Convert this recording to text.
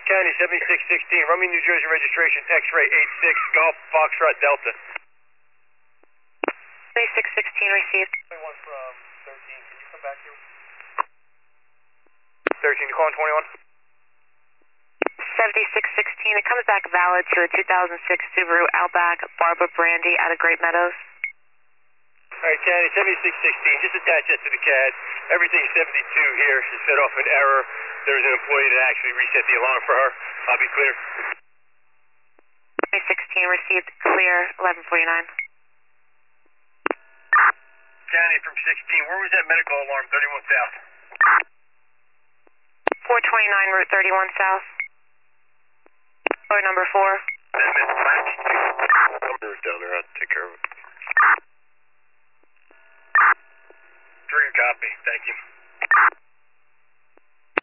County 7616, Rummy, New Jersey registration, X-ray 86, Golf Foxtrot Delta. 7616 received. 21 from 13, can you come back here? 13, you calling 21? 7616, it comes back valid to a 2006 Subaru Outback Barbara Brandy out of Great Meadows. Alright, County 7616, just attach that to the CAD. Everything 72 here is set off an error. There was an employee that actually reset the alarm for her. I'll be clear. 2016 received, clear, 1149. County from 16, where was that medical alarm, 31 South? 429 Route 31 South. Floor number 4. Numbers down there, I'll take care of it. Trigger copy, thank you.